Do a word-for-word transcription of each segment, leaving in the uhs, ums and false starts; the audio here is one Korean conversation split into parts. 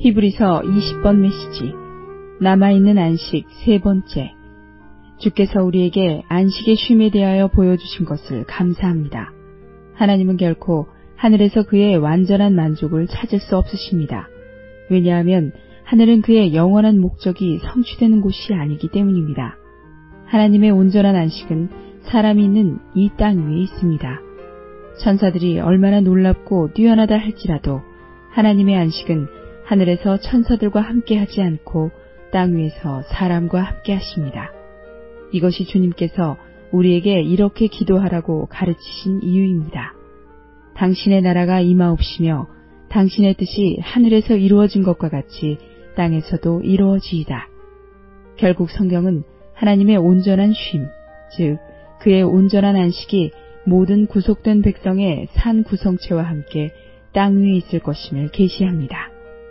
히브리서 이십 번 메시지 남아있는 안식 세 번째. 주께서 우리에게 안식의 쉼에 대하여 보여주신 것을 감사합니다. 하나님은 결코 하늘에서 그의 완전한 만족을 찾을 수 없으십니다. 왜냐하면 하늘은 그의 영원한 목적이 성취되는 곳이 아니기 때문입니다. 하나님의 온전한 안식은 사람이 있는 이 땅 위에 있습니다. 천사들이 얼마나 놀랍고 뛰어나다 할지라도 하나님의 안식은 하늘에서 천사들과 함께 하지 않고 땅 위에서 사람과 함께 하십니다. 이것이 주님께서 우리에게 이렇게 기도하라고 가르치신 이유입니다. 당신의 나라가 임하옵시며 당신의 뜻이 하늘에서 이루어진 것과 같이 땅에서도 이루어지이다. 결국 성경은 하나님의 온전한 쉼, 즉 그의 온전한 안식이 모든 구속된 백성의 산 구성체와 함께 땅 위에 있을 것임을 계시합니다.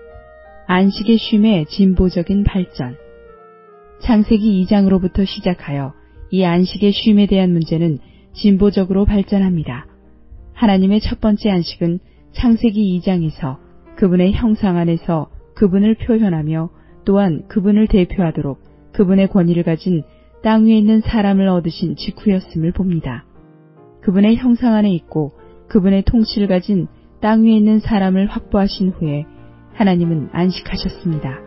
안식의 쉼의 진보적인 발전. 창세기 이 장으로부터 시작하여 이 안식의 쉼에 대한 문제는 진보적으로 발전합니다. 하나님의 첫 번째 안식은 창세기 이 장에서 그분의 형상 안에서 그분을 표현하며 또한 그분을 대표하도록 그분의 권위를 가진 땅 위에 있는 사람을 얻으신 직후였음을 봅니다. 그분의 형상 안에 있고 그분의 통치를 가진 땅 위에 있는 사람을 확보하신 후에 하나님은 안식하셨습니다.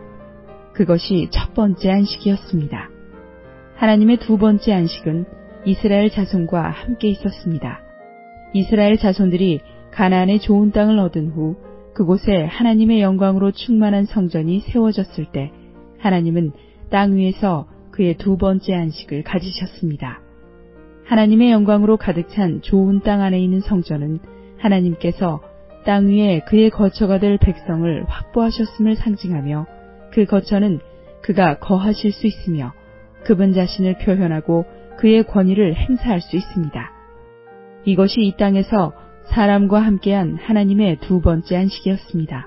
그것이 첫 번째 안식이었습니다. 하나님의 두 번째 안식은 이스라엘 자손과 함께 있었습니다. 이스라엘 자손들이 가나안의 좋은 땅을 얻은 후 그곳에 하나님의 영광으로 충만한 성전이 세워졌을 때 하나님은 땅 위에서 그의 두 번째 안식을 가지셨습니다. 하나님의 영광으로 가득 찬 좋은 땅 안에 있는 성전은 하나님께서 땅 위에 그의 거처가 될 백성을 확보하셨음을 상징하며 그 거처는 그가 거하실 수 있으며 그분 자신을 표현하고 그의 권위를 행사할 수 있습니다. 이것이 이 땅에서 사람과 함께한 하나님의 두 번째 안식이었습니다.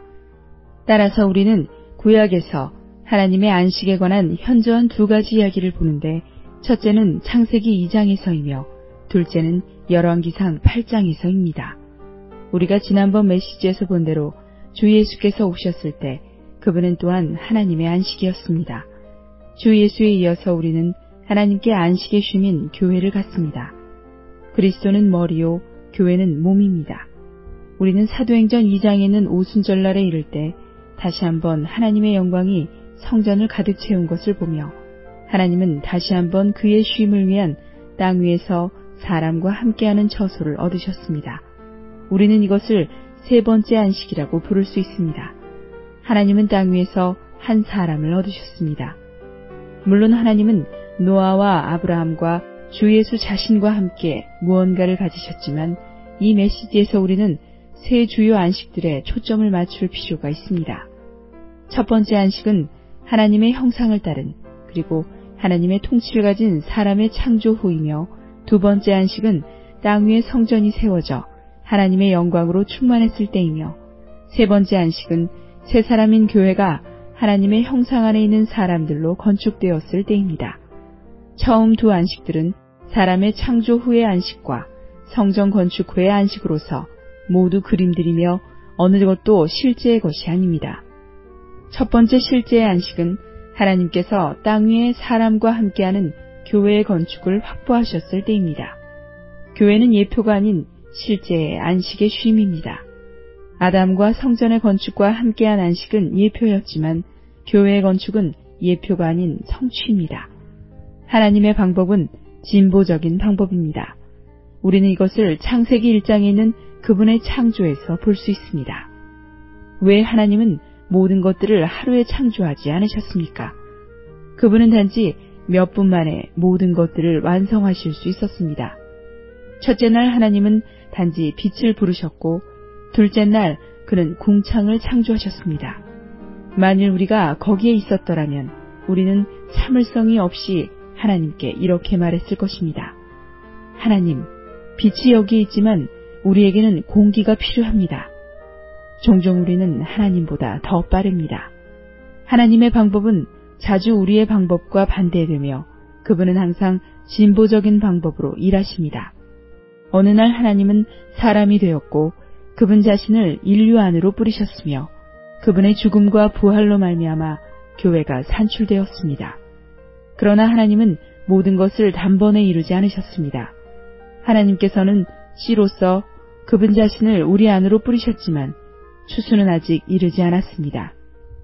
따라서 우리는 구약에서 하나님의 안식에 관한 현저한 두 가지 이야기를 보는데 첫째는 창세기 이 장에서이며 둘째는 열왕기상 팔 장에서입니다. 우리가 지난번 메시지에서 본 대로 주 예수께서 오셨을 때 그분은 또한 하나님의 안식이었습니다. 주 예수에 이어서 우리는 하나님께 안식의 쉼인 교회를 갖습니다. 그리스도는 머리요 교회는 몸입니다. 우리는 사도행전 이 장에 있는 오순절날에 이를 때 다시 한번 하나님의 영광이 성전을 가득 채운 것을 보며 하나님은 다시 한번 그의 쉼을 위한 땅 위에서 사람과 함께하는 처소를 얻으셨습니다. 우리는 이것을 세 번째 안식이라고 부를 수 있습니다. 하나님은 땅 위에서 한 사람을 얻으셨습니다. 물론 하나님은 노아와 아브라함과 주 예수 자신과 함께 무언가를 가지셨지만 이 메시지에서 우리는 세 주요 안식들에 초점을 맞출 필요가 있습니다. 첫 번째 안식은 하나님의 형상을 따른 그리고 하나님의 통치를 가진 사람의 창조 후이며 두 번째 안식은 땅 위에 성전이 세워져 하나님의 영광으로 충만했을 때이며 세 번째 안식은 새 사람인 교회가 하나님의 형상 안에 있는 사람들로 건축되었을 때입니다. 처음 두 안식들은 사람의 창조 후의 안식과 성전 건축 후의 안식으로서 모두 그림들이며 어느 것도 실제의 것이 아닙니다. 첫 번째 실제의 안식은 하나님께서 땅 위에 사람과 함께하는 교회의 건축을 확보하셨을 때입니다. 교회는 예표가 아닌 실제의 안식의 쉼입니다. 아담과 성전의 건축과 함께한 안식은 예표였지만 교회의 건축은 예표가 아닌 성취입니다. 하나님의 방법은 진보적인 방법입니다. 우리는 이것을 창세기 일 장에 있는 그분의 창조에서 볼 수 있습니다. 왜 하나님은 모든 것들을 하루에 창조하지 않으셨습니까? 그분은 단지 몇 분 만에 모든 것들을 완성하실 수 있었습니다. 첫째 날 하나님은 단지 빛을 부르셨고 둘째 날 그는 궁창을 창조하셨습니다. 만일 우리가 거기에 있었더라면 우리는 참을성이 없이 하나님께 이렇게 말했을 것입니다. 하나님, 빛이 여기에 있지만 우리에게는 공기가 필요합니다. 종종 우리는 하나님보다 더 빠릅니다. 하나님의 방법은 자주 우리의 방법과 반대되며 그분은 항상 진보적인 방법으로 일하십니다. 어느 날 하나님은 사람이 되었고 그분 자신을 인류 안으로 뿌리셨으며 그분의 죽음과 부활로 말미암아 교회가 산출되었습니다. 그러나 하나님은 모든 것을 단번에 이루지 않으셨습니다. 하나님께서는 씨로서 그분 자신을 우리 안으로 뿌리셨지만 추수는 아직 이르지 않았습니다.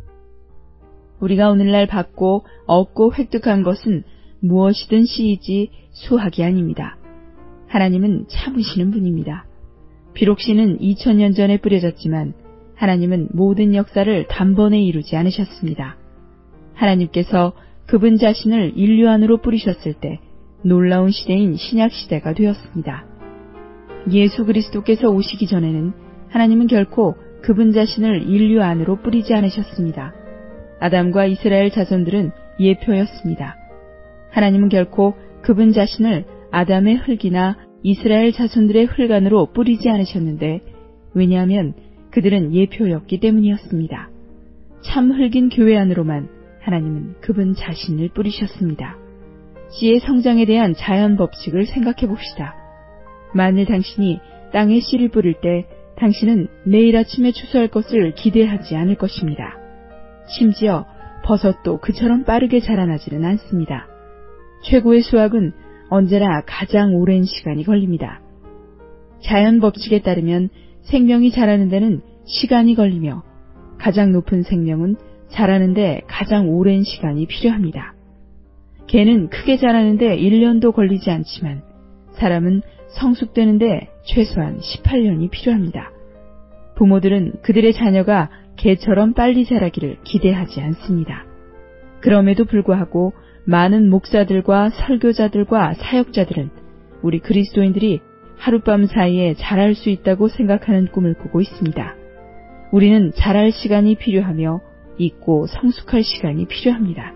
우리가 오늘날 받고 얻고 획득한 것은 무엇이든 씨이지 수확이 아닙니다. 하나님은 참으시는 분입니다. 비록 씨는 이천 년 전에 뿌려졌지만 하나님은 모든 역사를 단번에 이루지 않으셨습니다. 하나님께서 그분 자신을 인류 안으로 뿌리셨을 때 놀라운 시대인 신약 시대가 되었습니다. 예수 그리스도께서 오시기 전에는 하나님은 결코 그분 자신을 인류 안으로 뿌리지 않으셨습니다. 아담과 이스라엘 자손들은 예표였습니다. 하나님은 결코 그분 자신을 아담의 흙이나 이스라엘 자손들의 흙 안으로 뿌리지 않으셨는데 왜냐하면 그들은 예표였기 때문이었습니다. 참 흙인 교회 안으로만 하나님은 그분 자신을 뿌리셨습니다. 씨의 성장에 대한 자연 법칙을 생각해 봅시다. 만일 당신이 땅에 씨를 뿌릴 때 당신은 내일 아침에 추수할 것을 기대하지 않을 것입니다. 심지어 버섯도 그처럼 빠르게 자라나지는 않습니다. 최고의 수확은 언제나 가장 오랜 시간이 걸립니다. 자연 법칙에 따르면 생명이 자라는 데는 시간이 걸리며 가장 높은 생명은 자라는 데 가장 오랜 시간이 필요합니다. 개는 크게 자라는데 일 년도 걸리지 않지만 사람은 성숙되는데 최소한 십팔 년이 필요합니다. 부모들은 그들의 자녀가 개처럼 빨리 자라기를 기대하지 않습니다. 그럼에도 불구하고 많은 목사들과 설교자들과 사역자들은 우리 그리스도인들이 하룻밤 사이에 자랄 수 있다고 생각하는 꿈을 꾸고 있습니다. 우리는 자랄 시간이 필요하며 있고 성숙할 시간이 필요합니다.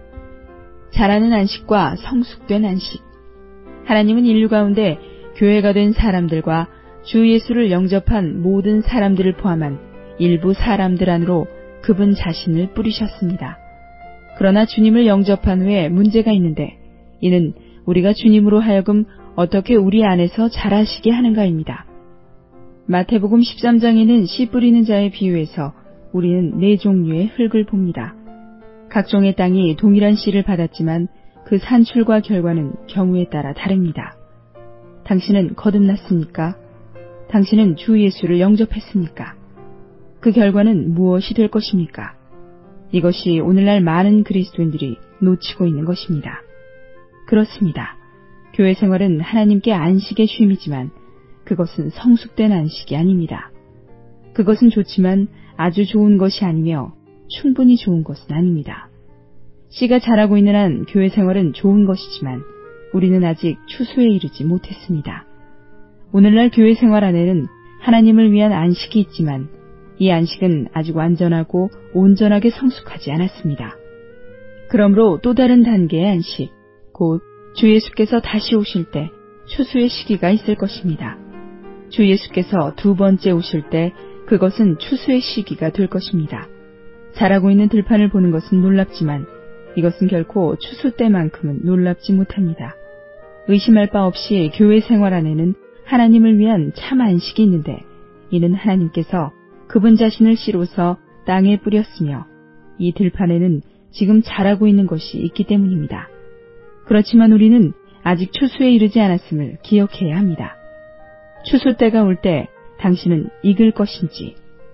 자라는 안식과 성숙된 안식. 하나님은 인류 가운데 교회가 된 사람들과 주 예수를 영접한 모든 사람들을 포함한 일부 사람들 안으로 그분 자신을 뿌리셨습니다. 그러나 주님을 영접한 후에 문제가 있는데 이는 우리가 주님으로 하여금 어떻게 우리 안에서 자라시게 하는가입니다. 마태복음 십삼 장에는 씨 뿌리는 자의 비유에서 우리는 네 종류의 흙을 봅니다. 각종의 땅이 동일한 씨를 받았지만 그 산출과 결과는 경우에 따라 다릅니다. 당신은 거듭났습니까? 당신은 주 예수를 영접했습니까? 그 결과는 무엇이 될 것입니까? 이것이 오늘날 많은 그리스도인들이 놓치고 있는 것입니다. 그렇습니다. 교회 생활은 하나님께 안식의 쉼이지만 그것은 성숙된 안식이 아닙니다. 그것은 좋지만 아주 좋은 것이 아니며 충분히 좋은 것은 아닙니다. 씨가 자라고 있는 한 교회 생활은 좋은 것이지만 우리는 아직 추수에 이르지 못했습니다. 오늘날 교회 생활 안에는 하나님을 위한 안식이 있지만 이 안식은 아직 완전하고 온전하게 성숙하지 않았습니다. 그러므로 또 다른 단계의 안식, 곧 주 예수께서 다시 오실 때 추수의 시기가 있을 것입니다. 주 예수께서 두 번째 오실 때 그것은 추수의 시기가 될 것입니다. 자라고 있는 들판을 보는 것은 놀랍지만 이것은 결코 추수 때만큼은 놀랍지 못합니다. 의심할 바 없이 교회 생활 안에는 하나님을 위한 참 안식이 있는데 이는 하나님께서 그분 자신을 씨로서 땅에 뿌렸으며 이 들판에는 지금 자라고 있는 것이 있기 때문입니다. 그렇지만 우리는 아직 추수에 이르지 않았음을 기억해야 합니다. 추수 때가 올 때 당신은 익을 것인지,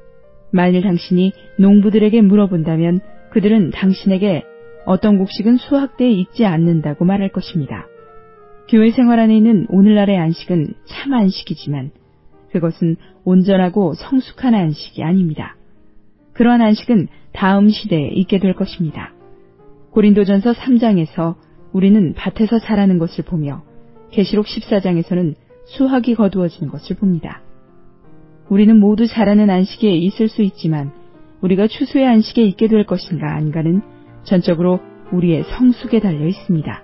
만일 당신이 농부들에게 물어본다면 그들은 당신에게 어떤 곡식은 수확 때에 익지 않는다고 말할 것입니다. 교회 생활 안에 있는 오늘날의 안식은 참 안식이지만 그것은 온전하고 성숙한 안식이 아닙니다. 그러한 안식은 다음 시대에 있게 될 것입니다. 고린도전서 삼 장에서 우리는 밭에서 자라는 것을 보며 계시록 십사 장에서는 수확이 거두어지는 것을 봅니다. 우리는 모두 자라는 안식에 있을 수 있지만 우리가 추수의 안식에 있게 될 것인가 아닌가는 전적으로 우리의 성숙에 달려 있습니다.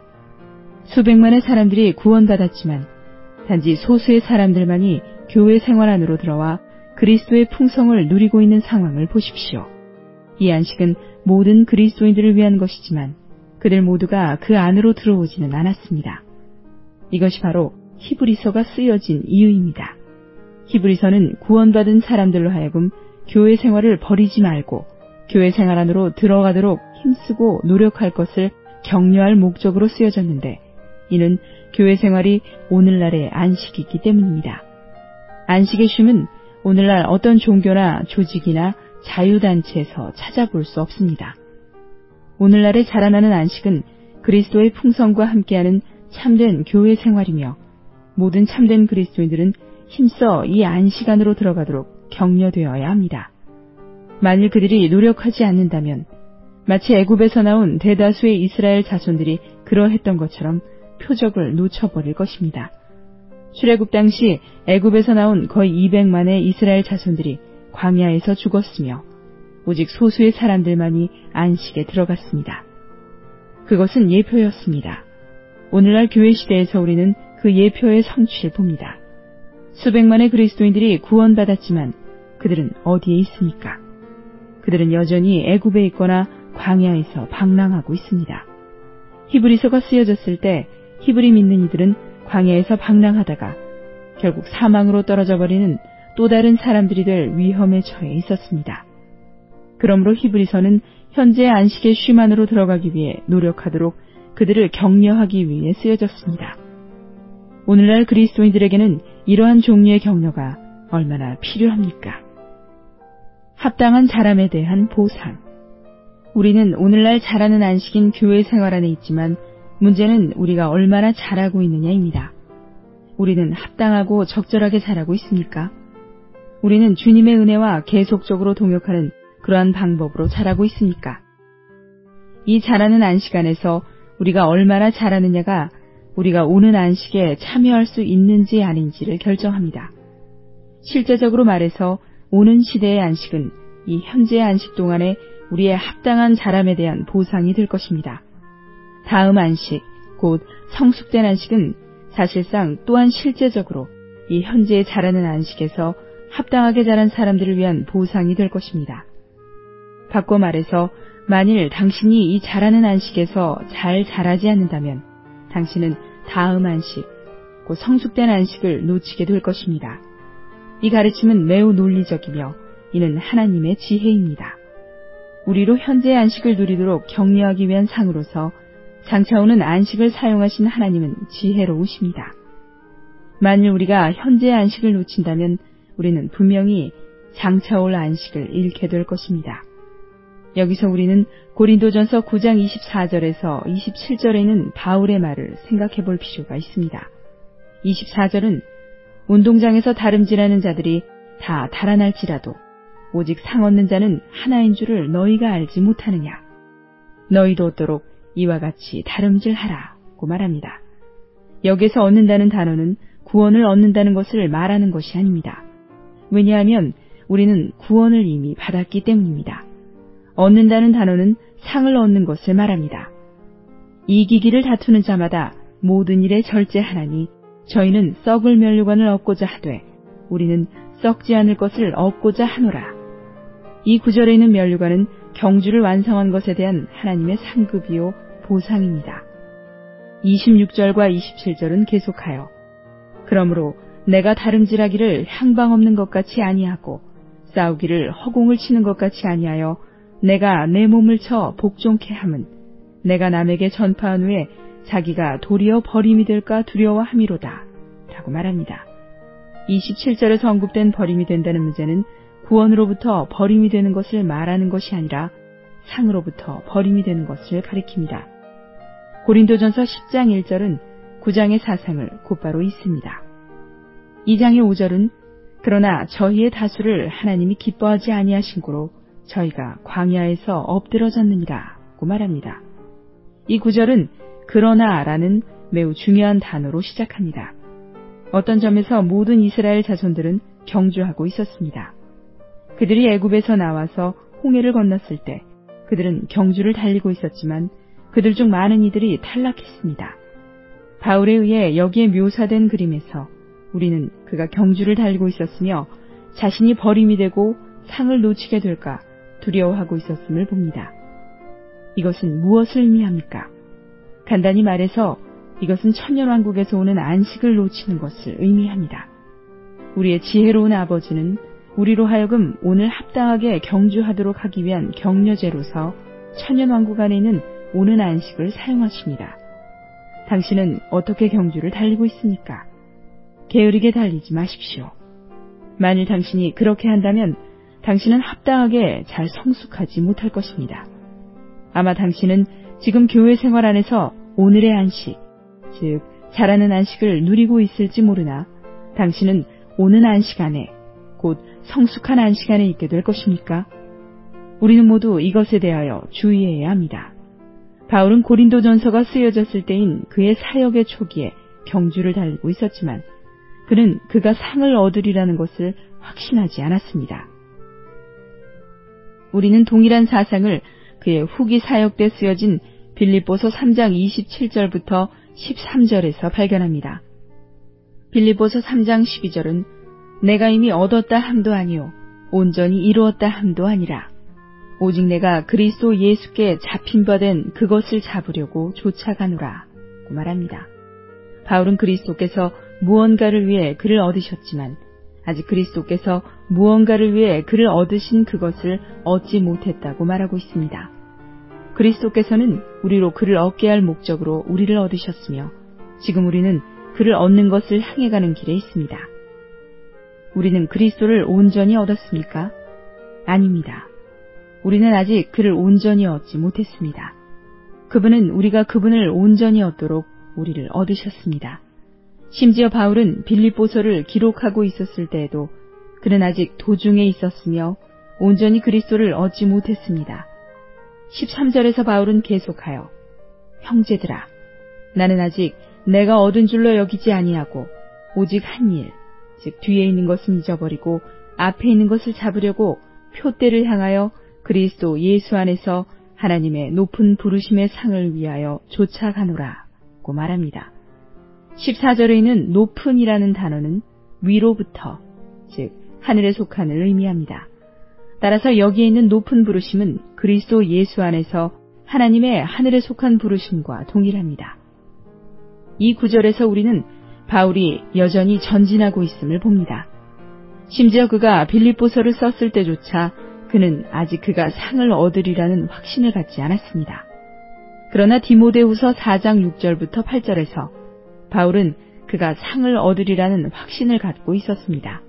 수백만의 사람들이 구원받았지만 단지 소수의 사람들만이 교회 생활 안으로 들어와 그리스도의 풍성을 누리고 있는 상황을 보십시오. 이 안식은 모든 그리스도인들을 위한 것이지만 그들 모두가 그 안으로 들어오지는 않았습니다. 이것이 바로 히브리서가 쓰여진 이유입니다. 히브리서는 구원받은 사람들로 하여금 교회 생활을 버리지 말고 교회 생활 안으로 들어가도록 힘쓰고 노력할 것을 격려할 목적으로 쓰여졌는데, 이는 교회 생활이 오늘날의 안식이기 때문입니다. 안식의 쉼은 오늘날 어떤 종교나 조직이나 자유단체에서 찾아볼 수 없습니다. 오늘날에 자라나는 안식은 그리스도의 풍성과 함께하는 참된 교회 생활이며, 모든 참된 그리스도인들은 힘써 이 안식 안으로 들어가도록 격려되어야 합니다. 만일 그들이 노력하지 않는다면 마치 애굽에서 나온 대다수의 이스라엘 자손들이 그러했던 것처럼 표적을 놓쳐버릴 것입니다. 출애굽 당시 애굽에서 나온 거의 이백만의 이스라엘 자손들이 광야에서 죽었으며 오직 소수의 사람들만이 안식에 들어갔습니다. 그것은 예표였습니다. 오늘날 교회 시대에서 우리는 그 예표의 성취를 봅니다. 수백만의 그리스도인들이 구원받았지만 그들은 어디에 있습니까? 그들은 여전히 애굽에 있거나 광야에서 방랑하고 있습니다. 히브리서가 쓰여졌을 때 히브리 믿는 이들은 광야에서 방랑하다가 결국 사망으로 떨어져 버리는 또 다른 사람들이 될 위험에 처해 있었습니다. 그러므로 히브리서는 현재 안식의 쉼 안으로 들어가기 위해 노력하도록 그들을 격려하기 위해 쓰여졌습니다. 오늘날 그리스도인들에게는 이러한 종류의 격려가 얼마나 필요합니까? 합당한 자람에 대한 보상. 우리는 오늘날 잘하는 안식인 교회 생활 안에 있지만 문제는 우리가 얼마나 잘하고 있느냐입니다. 우리는 합당하고 적절하게 잘하고 있습니까? 우리는 주님의 은혜와 계속적으로 동역하는 그러한 방법으로 잘하고 있습니까? 이 잘하는 안식 안에서 우리가 얼마나 잘하느냐가 우리가 오는 안식에 참여할 수 있는지 아닌지를 결정합니다. 실제적으로 말해서 오는 시대의 안식은 이 현재의 안식 동안에 우리의 합당한 자람에 대한 보상이 될 것입니다. 다음 안식, 곧 성숙된 안식은 사실상 또한 실제적으로 이 현재의 자라는 안식에서 합당하게 자란 사람들을 위한 보상이 될 것입니다. 바꿔 말해서 만일 당신이 이 자라는 안식에서 잘 자라지 않는다면 당신은 다음 안식, 곧 성숙된 안식을 놓치게 될 것입니다. 이 가르침은 매우 논리적이며 이는 하나님의 지혜입니다. 우리로 현재의 안식을 누리도록 격려하기 위한 상으로서 장차오는 안식을 사용하신 하나님은 지혜로우십니다. 만일 우리가 현재의 안식을 놓친다면 우리는 분명히 장차올 안식을 잃게 될 것입니다. 여기서 우리는 고린도전서 구 장 이십사 절에서 이십칠 절에 있는 바울의 말을 생각해 볼 필요가 있습니다. 이십사 절은 운동장에서 다름질하는 자들이 다 달아날지라도 오직 상 얻는 자는 하나인 줄을 너희가 알지 못하느냐. 너희도 얻도록 이와 같이 다름질하라고 말합니다. 여기서 얻는다는 단어는 구원을 얻는다는 것을 말하는 것이 아닙니다. 왜냐하면 우리는 구원을 이미 받았기 때문입니다. 얻는다는 단어는 상을 얻는 것을 말합니다. 이기기를 다투는 자마다 모든 일에 절제하나니 저희는 썩을 면류관을 얻고자 하되 우리는 썩지 않을 것을 얻고자 하노라. 이 구절에 있는 면류관은 경주를 완성한 것에 대한 하나님의 상급이요 보상입니다. 이십육 절과 이십칠 절은 계속하여 그러므로 내가 다름질하기를 향방 없는 것 같이 아니하고 싸우기를 허공을 치는 것 같이 아니하여 내가 내 몸을 쳐 복종케 함은 내가 남에게 전파한 후에 자기가 도리어 버림이 될까 두려워함이로다 라고 말합니다. 이십칠 절에서 언급된 버림이 된다는 문제는 구원으로부터 버림이 되는 것을 말하는 것이 아니라 상으로부터 버림이 되는 것을 가리킵니다. 고린도전서 십 장 일 절은 구 장의 사상을 곧바로 잇습니다. 이 장의 오 절은 그러나 저희의 다수를 하나님이 기뻐하지 아니하신 고로 저희가 광야에서 엎드러졌느니라고 말합니다. 이 구절은 그러나라는 매우 중요한 단어로 시작합니다. 어떤 점에서 모든 이스라엘 자손들은 경주하고 있었습니다. 그들이 애굽에서 나와서 홍해를 건넜을 때 그들은 경주를 달리고 있었지만 그들 중 많은 이들이 탈락했습니다. 바울에 의해 여기에 묘사된 그림에서 우리는 그가 경주를 달리고 있었으며 자신이 버림이 되고 상을 놓치게 될까 두려워하고 있었음을 봅니다. 이것은 무엇을 의미합니까? 간단히 말해서 이것은 천년왕국에서 오는 안식을 놓치는 것을 의미합니다. 우리의 지혜로운 아버지는 우리로 하여금 오늘 합당하게 경주하도록 하기 위한 격려제로서 천년왕국 안에 있는 오는 안식을 사용하십니다. 당신은 어떻게 경주를 달리고 있습니까? 게으르게 달리지 마십시오. 만일 당신이 그렇게 한다면 당신은 합당하게 잘 성숙하지 못할 것입니다. 아마 당신은 지금 교회 생활 안에서 오늘의 안식, 즉 잘하는 안식을 누리고 있을지 모르나 당신은 오는 안식 안에, 곧 성숙한 안식 안에 있게 될 것입니까? 우리는 모두 이것에 대하여 주의해야 합니다. 바울은 고린도전서가 쓰여졌을 때인 그의 사역의 초기에 경주를 달리고 있었지만 그는 그가 상을 얻으리라는 것을 확신하지 않았습니다. 우리는 동일한 사상을 그의 후기 사역 때 쓰여진 빌립보서 삼 장 이십칠 절부터 십삼 절에서 발견합니다. 빌립보서 삼 장 십이 절은 내가 이미 얻었다 함도 아니요 온전히 이루었다 함도 아니라 오직 내가 그리스도 예수께 잡힌 바 된 그것을 잡으려고 쫓아가노라 고 말합니다. 바울은 그리스도께서 무언가를 위해 그를 얻으셨지만 아직 그리스도께서 무언가를 위해 그를 얻으신 그것을 얻지 못했다고 말하고 있습니다. 그리스도께서는 우리로 그를 얻게 할 목적으로 우리를 얻으셨으며 지금 우리는 그를 얻는 것을 향해 가는 길에 있습니다. 우리는 그리스도를 온전히 얻었습니까? 아닙니다. 우리는 아직 그를 온전히 얻지 못했습니다. 그분은 우리가 그분을 온전히 얻도록 우리를 얻으셨습니다. 심지어 바울은 빌립보서를 기록하고 있었을 때에도 그는 아직 도중에 있었으며 온전히 그리스도를 얻지 못했습니다. 십삼 절에서 바울은 계속하여 형제들아 나는 아직 내가 얻은 줄로 여기지 아니하고 오직 한 일, 즉 뒤에 있는 것은 잊어버리고 앞에 있는 것을 잡으려고 표대를 향하여 그리스도 예수 안에서 하나님의 높은 부르심의 상을 위하여 쫓아가노라 고 말합니다. 십사 절에 있는 높은이라는 단어는 위로부터, 즉 하늘에 속한을 의미합니다. 따라서 여기에 있는 높은 부르심은 그리스도 예수 안에서 하나님의 하늘에 속한 부르심과 동일합니다. 이 구절에서 우리는 바울이 여전히 전진하고 있음을 봅니다. 심지어 그가 빌립보서를 썼을 때조차 그는 아직 그가 상을 얻으리라는 확신을 갖지 않았습니다. 그러나 디모데후서 사 장 육 절부터 팔 절에서 바울은 그가 상을 얻으리라는 확신을 갖고 있었습니다.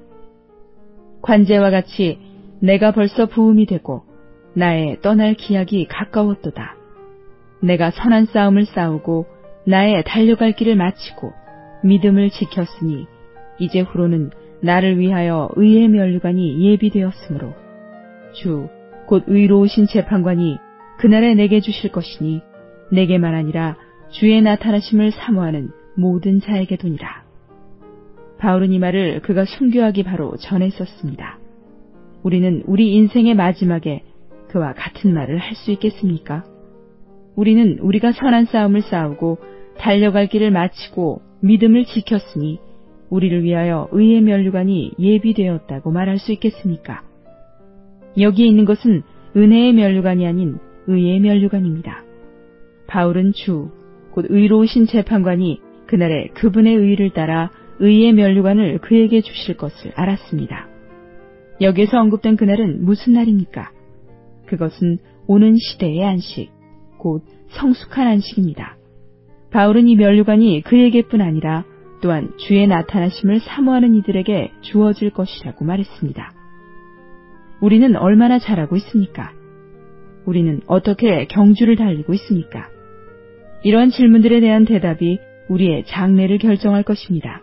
관제와 같이 내가 벌써 부음이 되고 나의 떠날 기약이 가까웠도다. 내가 선한 싸움을 싸우고 나의 달려갈 길을 마치고 믿음을 지켰으니 이제 후로는 나를 위하여 의의 면류관이 예비되었으므로 주 곧 의로우신 재판관이 그날에 내게 주실 것이니 내게만 아니라 주의 나타나심을 사모하는 모든 자에게 도니라. 바울은 이 말을 그가 순교하기 바로 전에 썼습니다. 우리는 우리 인생의 마지막에 그와 같은 말을 할 수 있겠습니까? 우리는 우리가 선한 싸움을 싸우고 달려갈 길을 마치고 믿음을 지켰으니 우리를 위하여 의의 면류관이 예비되었다고 말할 수 있겠습니까? 여기에 있는 것은 은혜의 면류관이 아닌 의의 면류관입니다. 바울은 주, 곧 의로우신 재판관이 그날에 그분의 의를 따라 의의 면류관을 그에게 주실 것을 알았습니다. 여기에서 언급된 그날은 무슨 날입니까? 그것은 오는 시대의 안식, 곧 성숙한 안식입니다. 바울은 이 면류관이 그에게뿐 아니라 또한 주의 나타나심을 사모하는 이들에게 주어질 것이라고 말했습니다. 우리는 얼마나 잘하고 있습니까? 우리는 어떻게 경주를 달리고 있습니까? 이러한 질문들에 대한 대답이 우리의 장래를 결정할 것입니다.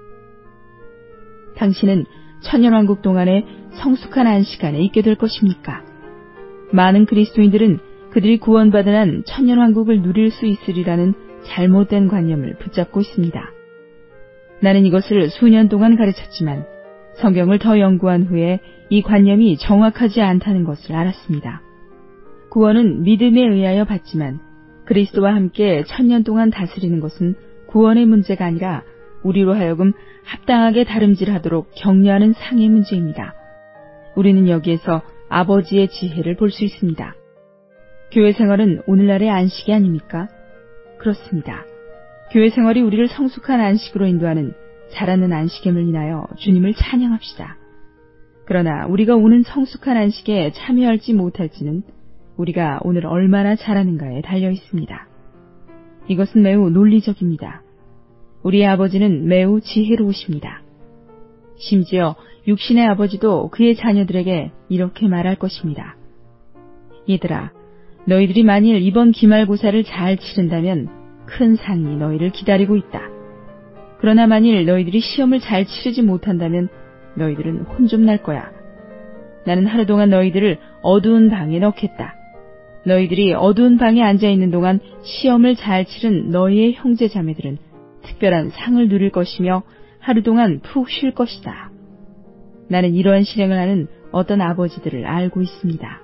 당신은 천년왕국 동안에 성숙한 안식 안에 있게 될 것입니까? 많은 그리스도인들은 그들이 구원받은 한 천년왕국을 누릴 수 있으리라는 잘못된 관념을 붙잡고 있습니다. 나는 이것을 수년 동안 가르쳤지만 성경을 더 연구한 후에 이 관념이 정확하지 않다는 것을 알았습니다. 구원은 믿음에 의하여 받지만 그리스도와 함께 천년 동안 다스리는 것은 구원의 문제가 아니라 우리로 하여금 합당하게 다름질하도록 격려하는 상의 문제입니다. 우리는 여기에서 아버지의 지혜를 볼 수 있습니다. 교회 생활은 오늘날의 안식이 아닙니까? 그렇습니다. 교회 생활이 우리를 성숙한 안식으로 인도하는 잘하는 안식임을 인하여 주님을 찬양합시다. 그러나 우리가 오는 성숙한 안식에 참여할지 못할지는 우리가 오늘 얼마나 잘하는가에 달려 있습니다. 이것은 매우 논리적입니다. 우리의 아버지는 매우 지혜로우십니다. 심지어 육신의 아버지도 그의 자녀들에게 이렇게 말할 것입니다. 얘들아, 너희들이 만일 이번 기말고사를 잘 치른다면 큰 상이 너희를 기다리고 있다. 그러나 만일 너희들이 시험을 잘 치르지 못한다면 너희들은 혼 좀 날 거야. 나는 하루 동안 너희들을 어두운 방에 넣겠다. 너희들이 어두운 방에 앉아있는 동안 시험을 잘 치른 너희의 형제 자매들은 특별한 상을 누릴 것이며 하루 동안 푹 쉴 것이다. 나는 이러한 실행을 하는 어떤 아버지들을 알고 있습니다.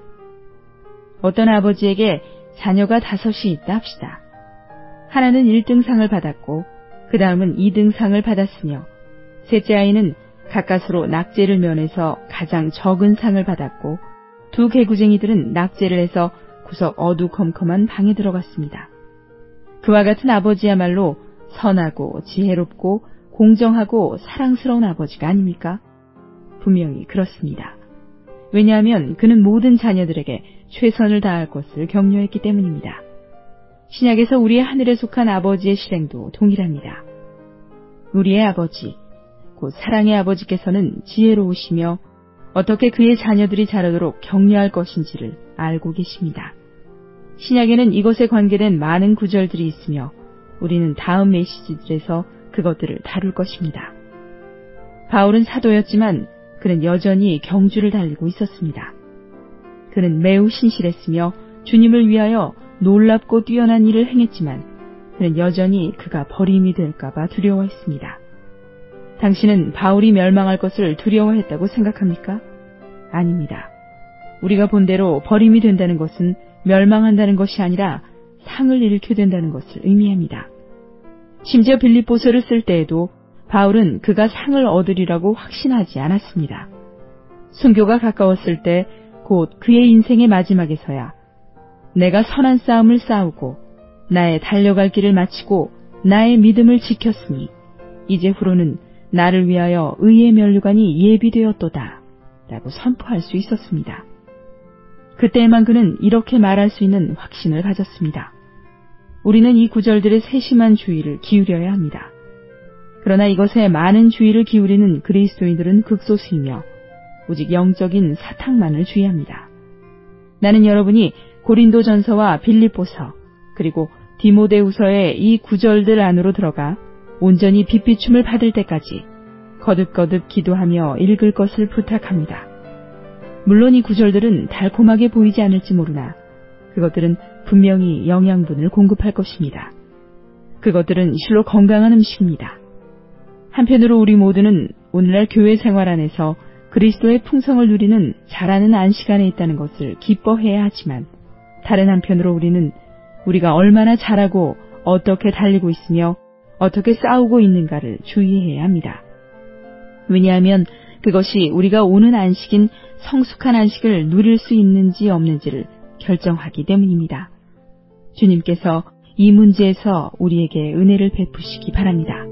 어떤 아버지에게 자녀가 다섯이 있다 합시다. 하나는 일 등상을 받았고 그 다음은 이 등상을 받았으며 셋째 아이는 가까스로 낙제를 면해서 가장 적은 상을 받았고 두 개구쟁이들은 낙제를 해서 구석 어두컴컴한 방에 들어갔습니다. 그와 같은 아버지야말로 선하고 지혜롭고 공정하고 사랑스러운 아버지가 아닙니까? 분명히 그렇습니다. 왜냐하면 그는 모든 자녀들에게 최선을 다할 것을 격려했기 때문입니다. 신약에서 우리의 하늘에 속한 아버지의 실행도 동일합니다. 우리의 아버지, 곧 사랑의 아버지께서는 지혜로우시며 어떻게 그의 자녀들이 자라도록 격려할 것인지를 알고 계십니다. 신약에는 이것에 관계된 많은 구절들이 있으며 우리는 다음 메시지들에서 그것들을 다룰 것입니다. 바울은 사도였지만 그는 여전히 경주를 달리고 있었습니다. 그는 매우 신실했으며 주님을 위하여 놀랍고 뛰어난 일을 행했지만 그는 여전히 그가 버림이 될까봐 두려워했습니다. 당신은 바울이 멸망할 것을 두려워했다고 생각합니까? 아닙니다. 우리가 본대로 버림이 된다는 것은 멸망한다는 것이 아니라 상을 잃게 된다는 것을 의미합니다. 심지어 빌립보서를 쓸 때에도 바울은 그가 상을 얻으리라고 확신하지 않았습니다. 순교가 가까웠을 때 곧 그의 인생의 마지막에서야 내가 선한 싸움을 싸우고 나의 달려갈 길을 마치고 나의 믿음을 지켰으니 이제 후로는 나를 위하여 의의 면류관이 예비되었도다 라고 선포할 수 있었습니다. 그때에만 그는 이렇게 말할 수 있는 확신을 가졌습니다. 우리는 이 구절들의 세심한 주의를 기울여야 합니다. 그러나 이것에 많은 주의를 기울이는 그리스도인들은 극소수이며 오직 영적인 사탕만을 주의합니다. 나는 여러분이 고린도전서와 빌립보서 그리고 디모데후서의 이 구절들 안으로 들어가 온전히 빛비춤을 받을 때까지 거듭거듭 기도하며 읽을 것을 부탁합니다. 물론 이 구절들은 달콤하게 보이지 않을지 모르나 그것들은 분명히 영양분을 공급할 것입니다. 그것들은 실로 건강한 음식입니다. 한편으로 우리 모두는 오늘날 교회 생활 안에서 그리스도의 풍성을 누리는 잘하는 안식 안에 있다는 것을 기뻐해야 하지만 다른 한편으로 우리는 우리가 얼마나 잘하고 어떻게 달리고 있으며 어떻게 싸우고 있는가를 주의해야 합니다. 왜냐하면 그것이 우리가 오는 안식인 성숙한 안식을 누릴 수 있는지 없는지를 결정하기 때문입니다. 주님께서 이 문제에서 우리에게 은혜를 베푸시기 바랍니다.